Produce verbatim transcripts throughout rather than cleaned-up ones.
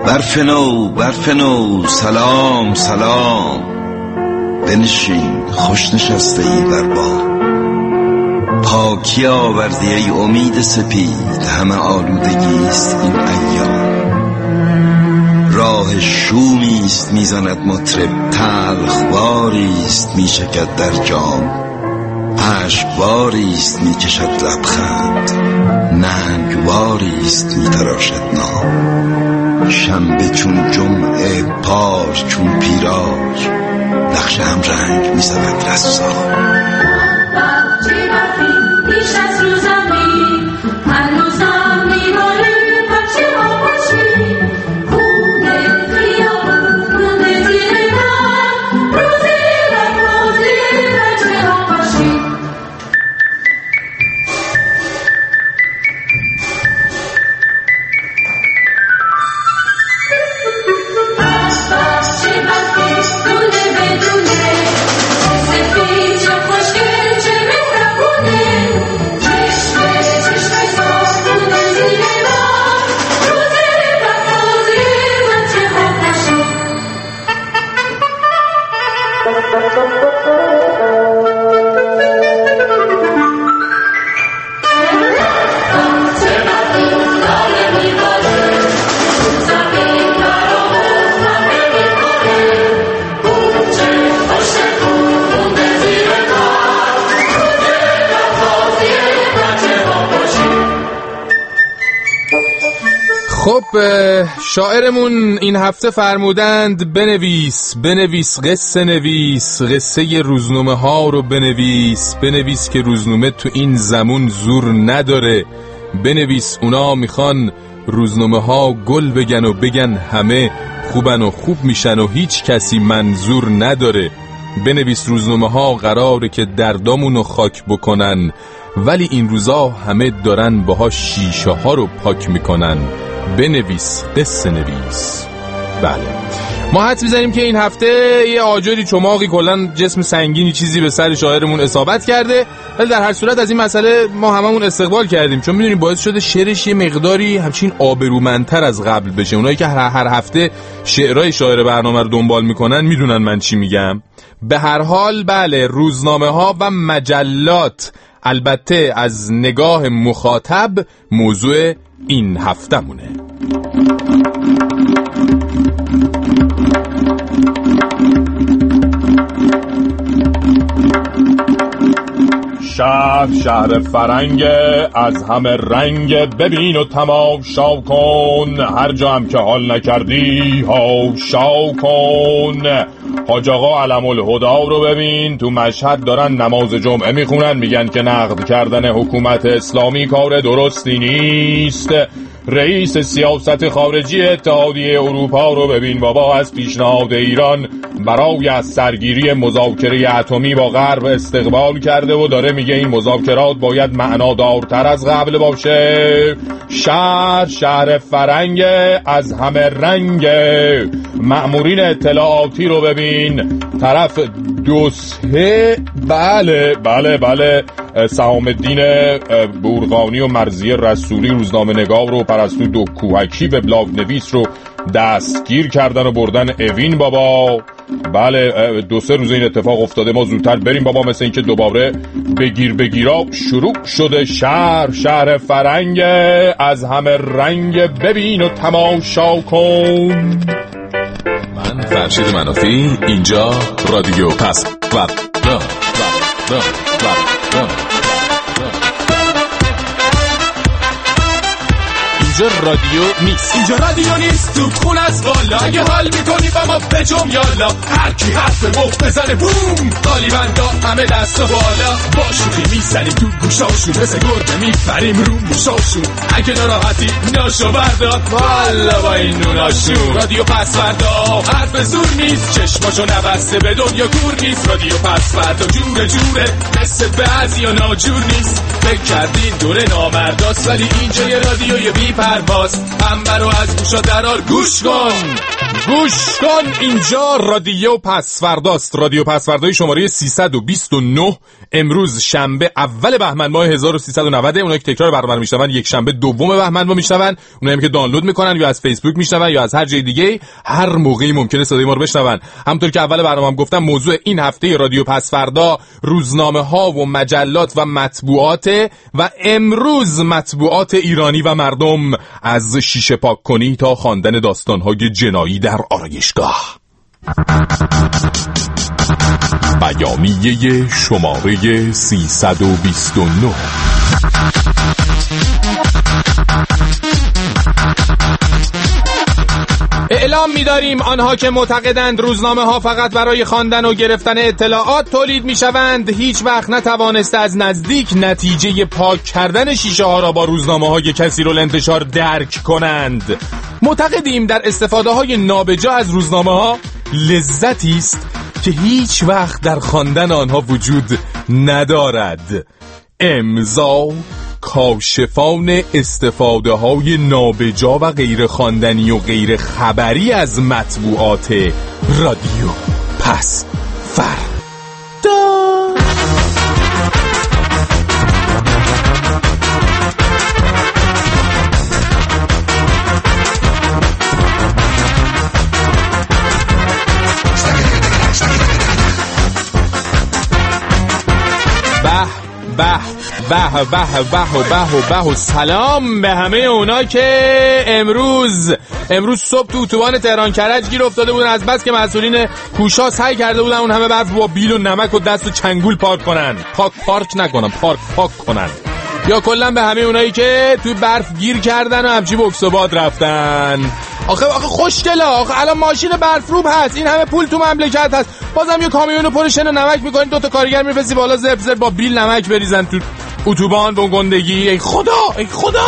برف نو برف نو سلام سلام، بنشین خوش نشسته ای بر بام. پاکی آوردی ای امید سپید، همه آلودگیست این ایام. راه شومیست میزند مطرب، تلخواریست میچکد در جام. اشکواریست میکشد لبخند، ننگواریست میتراشد نام. شنبه چون جمعه، پار چون پیراج، نقش هم رنگ میزند رسام. بیش از روزمی هنوزم میباره بچه ها باشی. خونه خیابون خونه زیر من، روزی و روزی بچه ها باشی. بس بس چی بسیش دونه بدونه، سفید چه خوشگل چه مهربونه. خب شاعرمون این هفته فرمودند بنویس بنویس قصه نویس، قصه روزنامه ها رو بنویس، بنویس که روزنامه تو این زمون زور نداره، بنویس اونا میخوان روزنامه ها گل بگن و بگن همه خوبن و خوب میشن و هیچ کسی منظور نداره، بنویس روزنامه ها قراره که دردامونو خاک بکنن ولی این روزا همه دارن باها شیشه ها رو پاک میکنن، بنویس قصه نویس. بله ما حدس میزنیم که این هفته یه آجری چماقی کلن جسم سنگینی چیزی به سر شاعرمون اصابت کرده، ولی در هر صورت از این مسئله ما هممون استقبال کردیم، چون میدونیم باعث شده شعرش یه مقداری همچین آبرومندتر از قبل بشه. اونایی که هر هفته شعرهای شاعر برنامه رو دنبال میکنن میدونن من چی میگم. به هر حال بله، روزنامه ها و مجلات البته از نگاه مخاطب موضوع این هفته مونه. شهر شهر فرنگ از همه رنگ، ببین و تماشا کن، هر جا هم که حال نکردی هاشا کن. حاج آقا علم الهدا رو ببین، تو مشهد دارن نماز جمعه میخونن، میگن که نقد کردن حکومت اسلامی کار درستی نیست. رئیس سیاست خارجی اتحادیه اروپا رو ببین بابا، از پیشنهاد ایران برای از سرگیری مذاکره اتمی با غرب استقبال کرده و داره میگه این مذاکرات باید معنادارتر از قبل باشه. شهر شهر فرنگ از همه رنگ، مأمورین اطلاعاتی رو ببین، طرف دوسه بله بله بله سهام الدین بورقانی و مرضیه رسولی روزنامه نگار رو پرستو دو کوهکی به بلاگ نویس رو دستگیر کردن و بردن اوین بابا. بله دو سه روز این اتفاق افتاده، ما زودتر بریم بابا، مثل این که دوباره بگیر بگیرا شروع شده. شهر شهر فرنگ از همه رنگ، ببین و تماشا کن. من فرشید منافی، اینجا رادیو پس و دا دا دا دا اینجا رادیو نیست، اینجا رادیو نیست، تو خون از والا، اگه حال میکنی با ما بجم یالا، هر کی حرف مفت بزنه بوم، قالیبندا همه دست و بالا، با شوخی میزنیم تو گوشاشون، مثل گربه میپریم رو موشاشون، اگه ناراحتی ناشو بردار والا با این نوناشون. رادیو پسوردا حرف زور نیست، چشماشو نبسته به دنیا گور نیست، رادیو پسوردا جوره جوره، مثل بعضی یا ناجور نیست، فکر کردین دوره نامرداست ولی اینجا یه رادیو یه بی پرواز، پنبه رو از گوشا درار گوش کن. گوش کن، اینجا رادیو پسورداست. رادیو پسوردای شماره سیصد و بیست و نه. امروز شنبه اول بهمن ماه هزار و سیصد و نود. اونایی که تکرار برنامه رو میشنون یک شنبه دوم بهمن ماه میشنون. اونایی که دانلود میکنن یا از فیسبوک میشنون یا از هر جای دیگه، هر موقعی ممکنه صدای ما رو بشنون. همونطور که اول برنامه‌ام گفتم، موضوع این هفته رادیو پسوردا روزنامه‌ها و مجلات و مطبوعات و امروز مطبوعات ایرانی و مردم، از شیشه پاک کنی تا خواندن داستان‌های جنایی در آرایشگاه. بیانیه شماره سیصد و بیست و نه. اعلام می‌داریم آنها که معتقدند روزنامه ها فقط برای خواندن و گرفتن اطلاعات تولید می‌شوند، هیچ وقت نتوانسته از نزدیک نتیجه پاک کردن شیشه ها را با روزنامه های کثیر الانتشار درک کنند. معتقدیم در استفاده های نابجا از روزنامه ها لذتی است که هیچ وقت در خواندن آنها وجود ندارد. امضا کاشفان استفاده های نابجا و غیر خواندنی و غیر خبری از مطبوعات رادیو پسوردا. به به به به به به به سلام به همه اونا که امروز امروز صبح تو اتوبان تهران کرج گیر افتاده بودن، از بس که مسئولین کوشا سعی کرده بودن اون همه برف با بیل و نمک و دست و چنگول پارک کنن. پاک پارک نکنن، پارک پاک کنن. یا کلا به همه اونایی که توی برف گیر کردن و همچی بکس و باد رفتن. آخه آخه خوشگله، آخه الان ماشین برف روب هست، این همه پول تو مملکت هست، بازم یه کامیونو پر شن نمک میکنین، دو تا کارگر میفرستی بالا زرف زرف با بیل نمک بریزن تو اتوبان به گندگی. ای خدا ای خدا.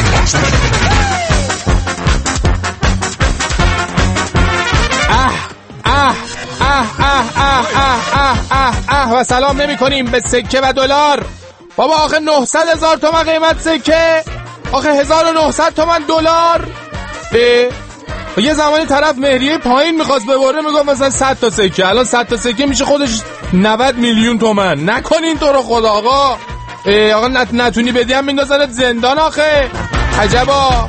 اه اه اه اه اه اه اه اه و سلام نمی کنیم به سکه و دلار. بابا آخه نهصد هزار تومان قیمت سکه، آخه هزار و نهصد تومان دلار. یه زمانی طرف مهریه پایین میخواست ببره میگفت مثلا صد تا سکه، الان صد تا سکه میشه خودش نود میلیون تومان. نکنین تو رو خدا آقا. آقا نت نتونی بدی هم میندازنت زندان آخه. عجبا.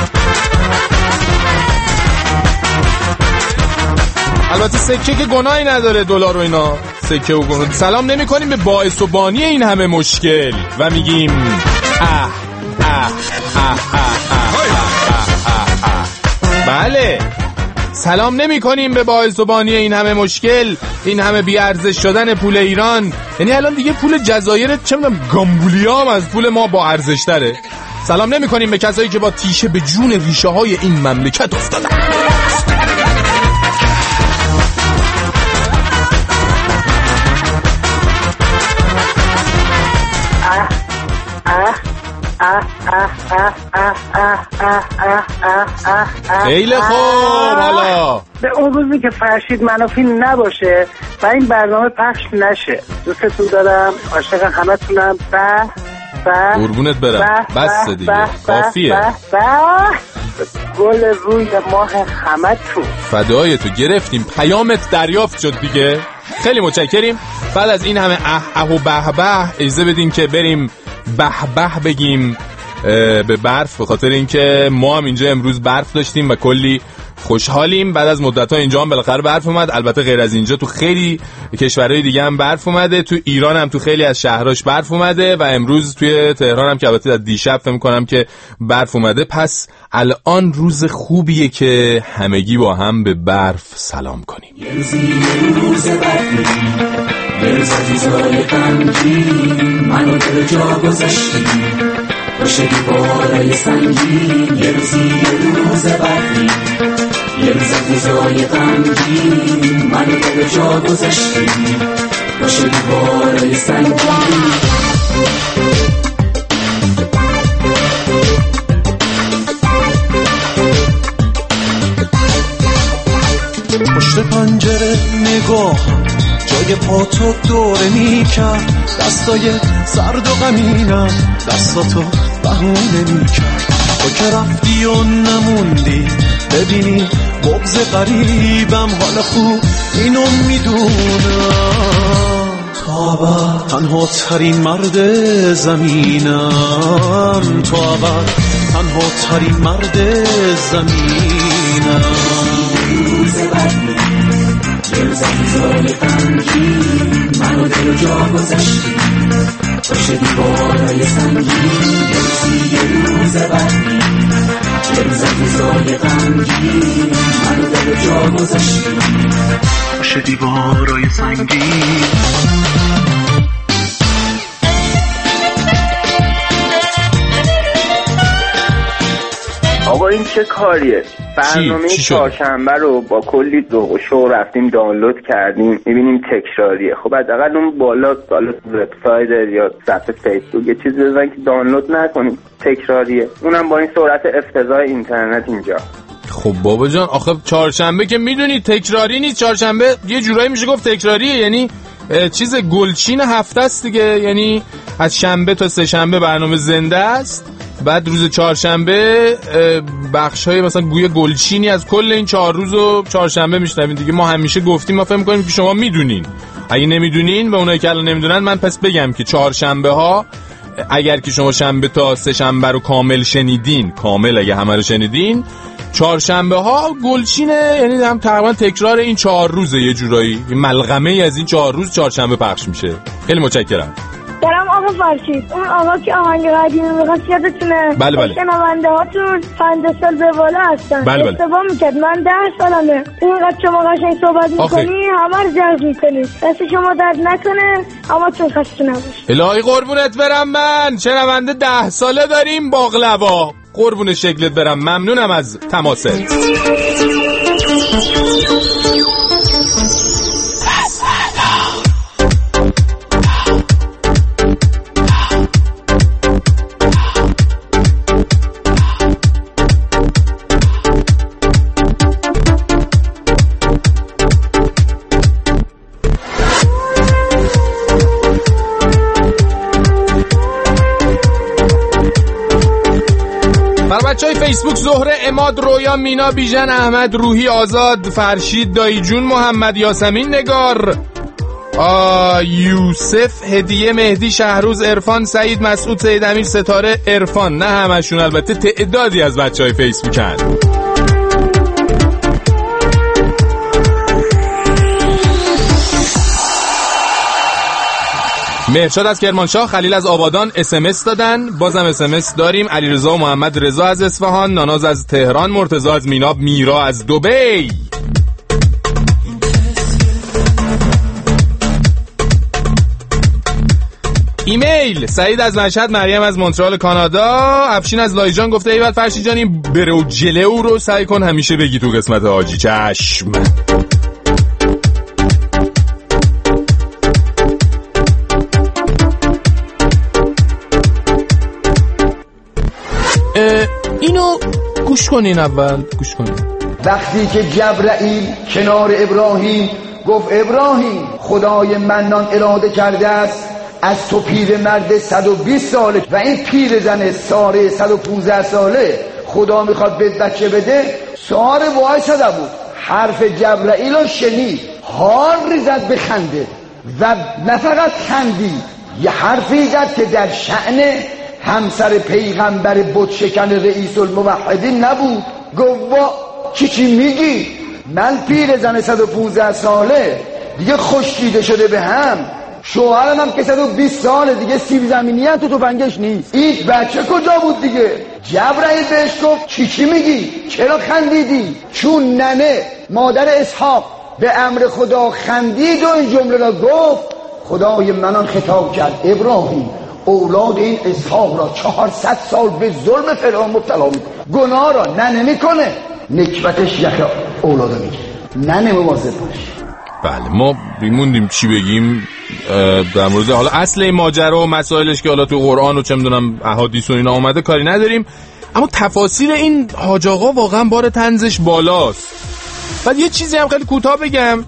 البته سکه که گناهی نداره، دلار و اینا سکه و گناه. سلام نمی کنیم به باعث و بانی این همه مشکل و میگیم اه اه اه اه اه بله. سلام نمی کنیم به باعث و بانی این همه مشکل، این همه بی‌ارزش شدن پول ایران. یعنی الان دیگه پول جزایر چه میدونم گامبولیا هم از پول ما با ارزش تره. سلام نمی کنیم به کسایی که با تیشه به جون ریشه های این مملکت افتادن. خیلی خوب. حالا به اون روزی که فرشید منافی نباشه و این برنامه پخش نشه، دوستتون دارم، عاشق همتونم. به به قربونت برم. بس دیگه کافیه. گل روی ماه همتون. فدای تو، گرفتیم، پیامت دریافت شد دیگه. خیلی متشکریم. بعد از این همه اه اه و به به اجازه بدیم که بریم به به بگیم به برف، به خاطر اینکه ما هم اینجا امروز برف داشتیم و کلی خوشحالیم. بعد از مدت‌ها اینجا هم بالاخره برف اومد. البته غیر از اینجا تو خیلی کشورهای دیگه هم برف اومده، تو ایران هم تو خیلی از شهرهاش برف اومده و امروز توی تهران هم که البته از دیشب فکر می‌کنم که برف اومده. پس الان روز خوبیه که همگی با هم به برف سلام کنیم. یه روزی یه روز برفی، یه روز عزیزای غمگین، منو دل جا گذاشتی باشه دیوارای سنگین. یه روزی یه روز برفی، یه روز عزیزای غمگین، منو دل جا گذاشتی باشه دیوارای سنگین. پشت پنجره نگاه جای پاتو دوره میکرد، دستای سرد و غمینم دستاتو بهونه میکرد. تو که رفتی و نموندی ببینی بغض غریبم حال خوب اینو میدونم تا ابد تنها ترین مرد زمینم تو ابد تنها ترین مرد زمینم روز بدی یه روز عزیزای غمگین منو دل و جا گذاشتی باشه دیوارای سنگین یه روزی یه روز بدی یه روز عزیزای غمگین منو دل و جا گذاشتی باشه دیوارای سنگین. آقا این چه کاریه؟ برنامه چهارشنبه رو با کلی ذوق و شوق رفتیم دانلود کردیم میبینیم تکراریه. خب حداقل اون بالا بالا وبسایت یا صفحه فیسبوک یه چیزی بزنن که دانلود نکنیم، تکراریه، اونم با این سرعت افتضاح اینترنت اینجا. خب بابا جان آخه چهارشنبه که میدونی تکراری نیست، چهارشنبه یه جورایی میشه گفت تکراریه، یعنی چیز گلچین هفته است دیگه، یعنی از شنبه تا سه شنبه برنامه زنده است، بعد روز چهارشنبه بخشای مثلا گویا گلچینی از کل این چهار روز و چهارشنبه میشنوین دیگه. ما همیشه گفتیم، ما فکر می‌کنیم که شما میدونین، اگه نمیدونین به اونایی که الان نمیدونن من پس بگم که چهارشنبه ها اگر که شما شنبه تا سه شنبه رو کامل شنیدین، کامل اگه همه رو شنیدین، چهارشنبه ها گلچینه، یعنی هم تقریبا تکرار این چهار روزه، یه جورایی ملغمه از این چهار روز چهارشنبه پخش میشه. خیلی متشکرم. دارم آقا فرشید، اون آقا که آهنگ قدیمی میخواست یادتونه؟ بله بله. شنونده هاتون پنجاه سال به بالا هستن. بله بله. اشتباه میکرد، من ده سالمه. اینقدر شما قشنگ صحبت میکنی همه رو جذب میکنی. دست شما درد نکنه، همه تون خسته نباشید. الهی قربونت برم، من شنونده ده ساله داریم باقلوا. قربون شکلت برم، ممنونم از تماست. بچهای فیسبوک: زهره، اماد، رویا، مینا، بیژن، احمد، روحی، آزاد، فرشید، دایی جون، محمد، یاسمین، نگار، یوسف، هدیه، مهدی، شهروز، عرفان، سعید، مسعود، سید امیر، ستاره، عرفان. نه همشون، البته تعدادی از بچهای فیسبوکن. مهرشاد از کرمانشاه، خلیل از آبادان اس ام اس دادن، بازم اس ام اس داریم. علیرضا و محمد رضا از اصفهان، ناناز از تهران، مرتضی از میناب، میرا از دبی. ایمیل: سعید از مشهد، مریم از مونترال کانادا، افشین از لایجان گفته ایول فرشید جان این برو جلو رو سعی کن همیشه بگی تو قسمت حاجی. چشم. اینو گوش کنین، اول گوش کنین. وقتی که جبرائیل کنار ابراهیم گفت ابراهیم خدای منان اراده کرده است از تو پیر مرد صد و بیست ساله و این پیر زن ساره صد و پانزده ساله خدا میخواد بهت بچه بده، ساره وایساده بود، حرف جبرائیل رو شنید، هار ریزد به خنده و نه فقط خندید، یه حرفی زد که در شأن همسر پیغمبر بت شکن رئیس الموحدین نبود. گفت وا چی چی میگی؟ من پیر زن صد و پانزده ساله دیگه خشکیده شده به هم، شوهرم هم که صد و بیست ساله دیگه سیب زمینی هم تو تفنگش نیست، این بچه کجا بود دیگه؟ جبرائیل بهش گفت چی چی میگی؟ چرا خندیدی؟ چون ننه مادر اسحاق به امر خدا خندید و این جمله را گفت، خدای منان خطاب کرد ابراهیم اولاد این اسحاق را چهارصد سال به ظلم فرعون مبتلا میکنه، گناه را ننه میکنه، نکبتش یک اولاد میگیره، ننه مواظب باش. بله ما بیموندیم چی بگیم در مورد حالا اصل این ماجرا و مسائلش که حالا تو قرآن و چه میدونم احادیث و اینا اومده کاری نداریم، اما تفاسیر این حاج آقا واقعا بار طنزش بالاست. بعد یه چیزی هم خیلی کوتاه بگم،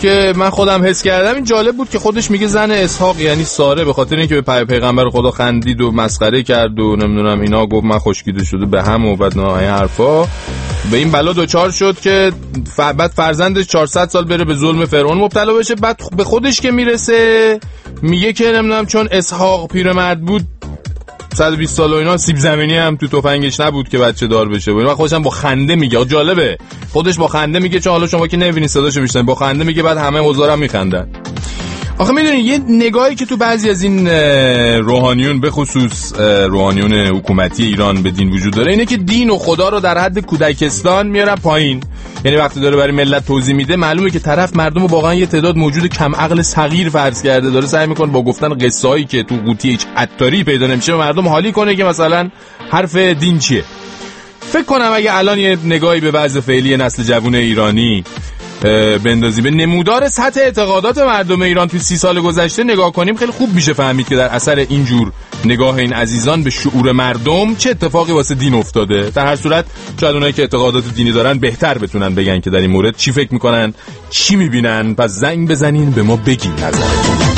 که من خودم حس کردم این جالب بود که خودش میگه زن اسحاق یعنی ساره به خاطر اینکه به پیغمبر خدا خندید و مسخره کرد و نمیدونم اینا گفت من خشکیده شده به هم و بعد نه این حرفا به این بلا دوچار شد که بعد فرزندش چهارصد سال بره به ظلم فرعون مبتلا بشه. بعد به خودش که میرسه میگه که نمیدونم چون اسحاق پیرمرد بود صد و بیست سال و اینا سیب زمینی هم تو تفنگش نبود که بچه دار بشه. و خودش هم با خنده میگه، جالبه خودش با خنده میگه چون حالا شما که نمیبینید صداشو میشنن با خنده میگه بعد همه حضارم میخندن. آخه میدونید یه نگاهی که تو بعضی از این روحانیون به خصوص روحانیون حکومتی ایران به دین وجود داره اینه که دین و خدا رو در حد کودکستان میارن پایین. یعنی وقتی داره برای ملت توضیح میده معلومه که طرف مردم واقعا یه تعداد موجود کم عقل صغیر فرض کرده، داره سعی میکنه با گفتن قصه‌ای که تو قوطی هیچ عطاری پیدا نمیشه مردم حالی کنه که مثلا حرف دین چیه. فکر کنم اگه الان یه نگاهی به وضع فعلی نسل جوان ایرانی بندازی به نمودار سطح اعتقادات مردم ایران تو سی سال گذشته نگاه کنیم خیلی خوب میشه فهمید که در اثر اینجور نگاه این عزیزان به شعور مردم چه اتفاقی واسه دین افتاده. در هر صورت شاید اونایی که اعتقادات دینی دارن بهتر بتونن بگن که در این مورد چی فکر میکنن چی میبینن. پس زنگ بزنین به ما بگین نظرتون.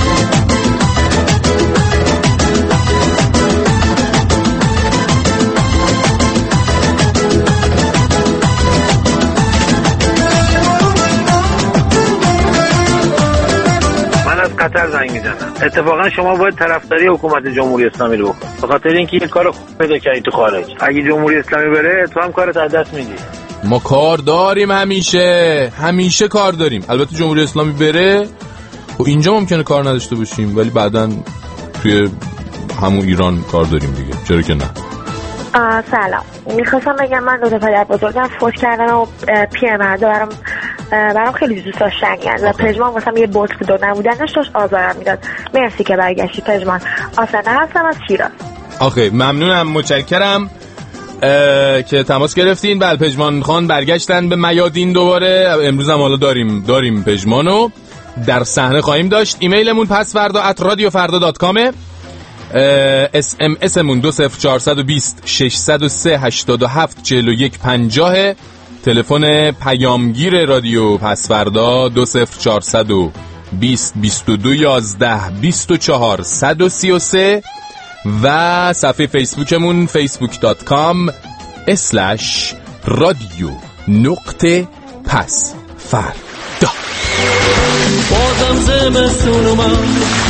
قطر زنگ میزنم. اتفاقا شما باید طرفداری حکومت جمهوری اسلامی رو بکنید، به خاطر اینکه یه کار خوب پیدا کردید تو خارج. اگه جمهوری اسلامی بره تو هم کارت از دست میدی. ما کار داریم، همیشه همیشه کار داریم. البته جمهوری اسلامی بره و اینجا ممکنه کار نداشته باشیم ولی بعداً توی همون ایران کار داریم دیگه، چرا که نه. سلام، میخواستم بگم من دو تا پدر بزرگم فوت کردن و پیرمرد برام برام خیلی دوست داشتنی و پژمان واسم یه بوت دو نبودنش داشت آزارم میداد. مرسی که برگشتی پژمان. آسنه هستم از شیراز. آخه ممنونم، متشکرم که تماس گرفتین. بله پژمان خان برگشتن به میادین دوباره. امروز هم حالا داریم داریم پژمانو در صحنه خواهیم داشت. ایمیلمون پسفردا ات رادیو فردا دات کامه. اس ام اسمون دو صفر چهارصد و بیست ششصد و سه هشتاد و هفت چهل و یک پنجاه. تلفن پیامگیر رادیو پسفردا دو صفر چهارصد و بیست بیست و دو یازده بیست و چهار صد و سی و سه و صفحه فیسبوکمون فیسبوک دات کام اسلش رادیو نقطه پسفردا. بازم زمستون اومد،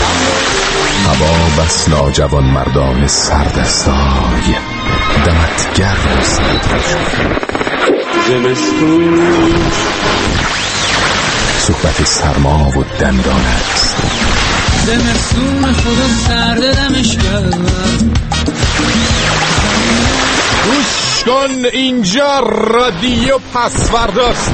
هوا بس لاجوان مردان سردستای، دمت گرم و سرد شد زمستون، صحبت سرما و دندان است. زمستون خدا سرد دمش گرم. گوش کن اینجا رادیو پسفرداست.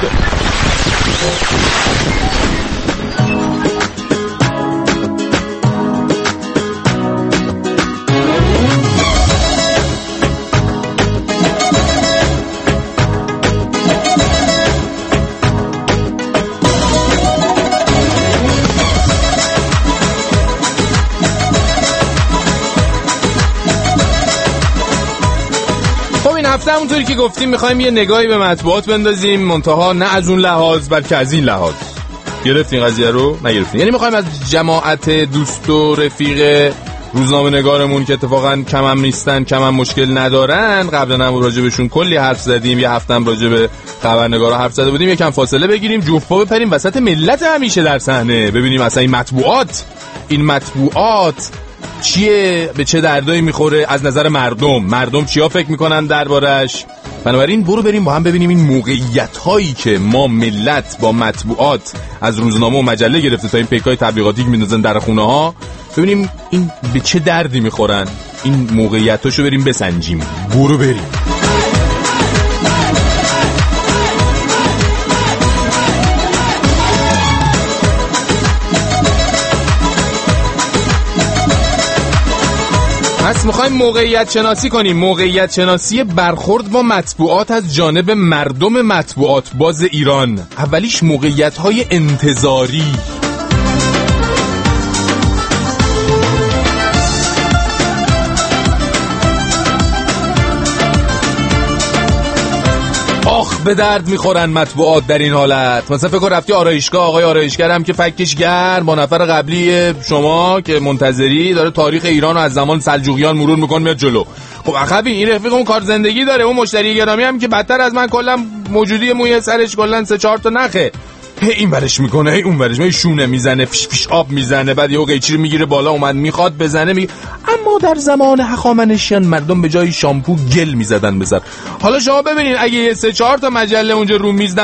هفته همونطوری که گفتیم میخوایم یه نگاهی به مطبوعات بندازیم، منتها نه از اون لحاظ بلکه از این لحاظ. گرفتین قضیه رو؟ نگرفتین. یعنی میخوایم از جماعت دوست و رفیق روزنامه نگارمون که اتفاقا کم هم نیستن، کم هم مشکل ندارن، قبلا هم راجع بهشون کلی حرف زدیم، یه هفته هم راجع به خبرنگارا حرف زده بودیم، یکم فاصله بگیریم، جوفا بپریم وسط ملت همیشه در صحنه، ببینیم اصلا این مطبوعات این مطبوعات چیه، به چه دردایی میخوره از نظر مردم، مردم چیا فکر میکنن دربارش. بنابراین برو بریم با هم ببینیم این موقعیت هایی که ما ملت با مطبوعات از روزنامه و مجله گرفته تا این پیکای تبلیغاتی که میندازن در خونه ها، ببینیم این به چه دردی میخورن، این موقعیتاشو بریم بسنجیم. برو بریم. پس میخوایم موقعیت شناسی کنیم، موقعیت شناسی برخورد با مطبوعات از جانب مردم مطبوعات باز ایران. اولیش موقعیت های انتظاری. آخ به درد میخورن مطبوعات در این حالت. مثلا فکر رفتی آرایشگاه، آقای آرایشگر هم که فکش گرم با نفر قبلی شما که منتظری داره تاریخ ایران رو از زمان سلجوقیان مرور میکنه میاد جلو. خب عقبی این رفیق اون کار زندگی داره، اون مشتری گرامی هم که بدتر از من کلا موجودی موی سرش کلا سه چهار تا نخه، هی این ورش میکنه هی اون ورش، می شونه میزنه، فیش فیش آب میزنه، بعد یهو قیچی رو میگیره بالا اومد میخواد بزنه میگه. اما در زمان هخامنشیان مردم به جای شامپو گل میزدن بزن. حالا شما ببینین اگه یه سه چهار تا مجله اونجا رو میز